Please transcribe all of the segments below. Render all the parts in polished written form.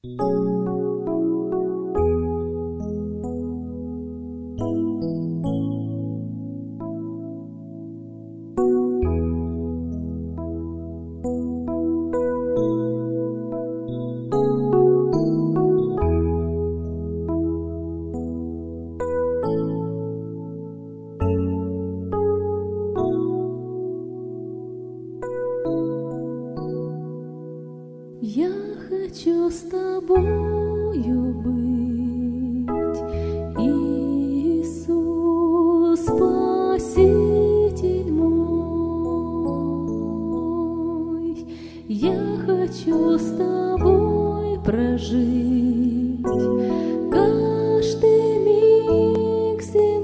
Я хочу с тобою быть, Иисус, Спаситель мой. Я хочу с тобой прожить каждый миг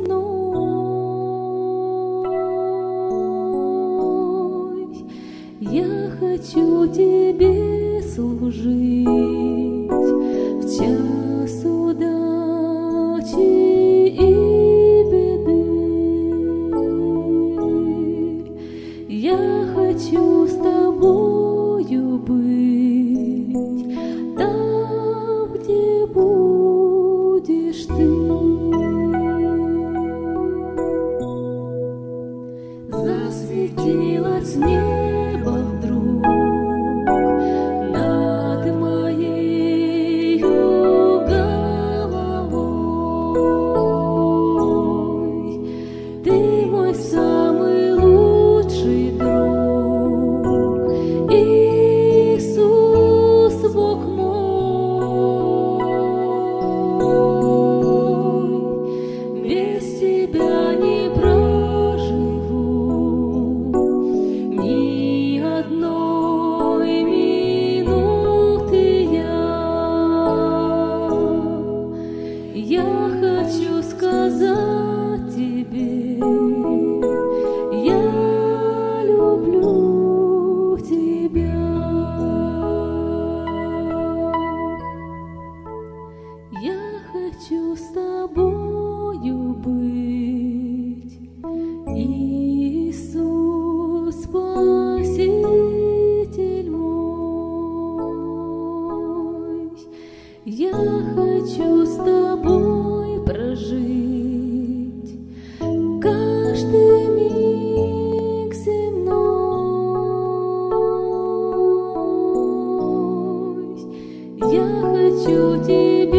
земной. Я хочу тебе служить в час удачи и беды. Я хочу с тобою быть там, где будешь ты. Засветилось небо вдруг над моею головой. Ты мой самый лучший друг, Иисус, Бог мой. Без тебя не проживу ни одной минуты я хочу сказать тебе, я люблю тебя. Я хочу с тобою быть, Иисус, Спаситель мой. Я хочу с тобой прожить каждый миг земной. Я хочу тебе